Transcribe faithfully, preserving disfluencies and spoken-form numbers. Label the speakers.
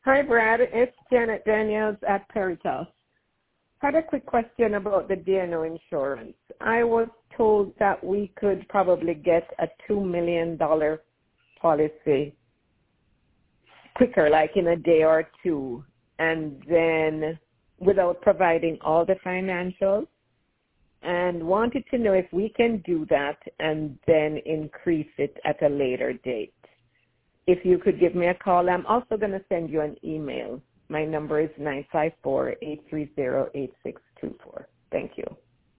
Speaker 1: Hi, Brad. It's Janet Daniels at Peritas. Had a quick question about the D and O insurance. I was told that we could probably get a two million dollars policy quicker, like in a day or two, and then without providing all the financials, and wanted to know if we can do that and then increase it at a later date. If you could give me a call, I'm also going to send you an email. My number is nine five four, eight three zero, eight six two four. Thank you.